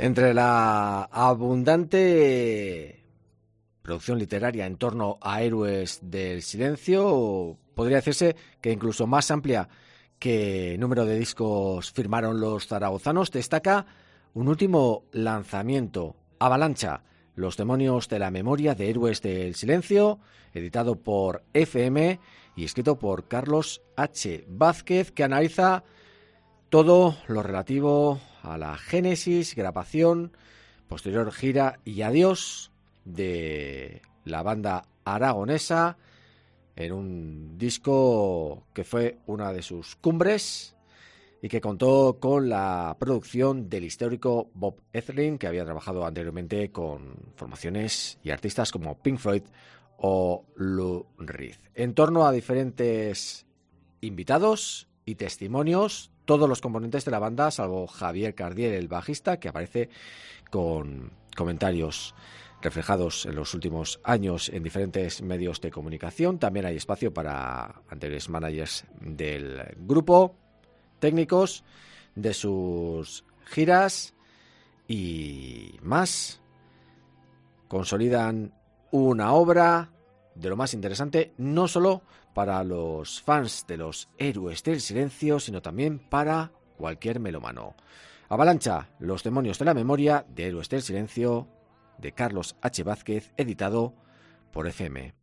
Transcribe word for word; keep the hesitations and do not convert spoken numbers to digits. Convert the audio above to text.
Entre la abundante producción literaria en torno a Héroes del Silencio, podría decirse que incluso más amplia que número de discos firmaron los zaragozanos, destaca un último lanzamiento, Avalancha, Los demonios de la memoria de Héroes del Silencio, editado por F M y escrito por Carlos H. Vázquez, que analiza todo lo relativo a la génesis, grabación, posterior gira y adiós de la banda aragonesa en un disco que fue una de sus cumbres y que contó con la producción del histórico Bob Ezrin, que había trabajado anteriormente con formaciones y artistas como Pink Floyd o Lou Reed. En torno a diferentes invitados y testimonios, todos los componentes de la banda, salvo Javier Cardiel, el bajista, que aparece con comentarios reflejados en los últimos años en diferentes medios de comunicación. También hay espacio para anteriores managers del grupo, técnicos de sus giras y más. Consolidan una obra de lo más interesante, no solo para los fans de los Héroes del Silencio, sino también para cualquier melómano. Avalancha, Los demonios de la memoria de Héroes del Silencio, de Carlos H. Vázquez, editado por F M.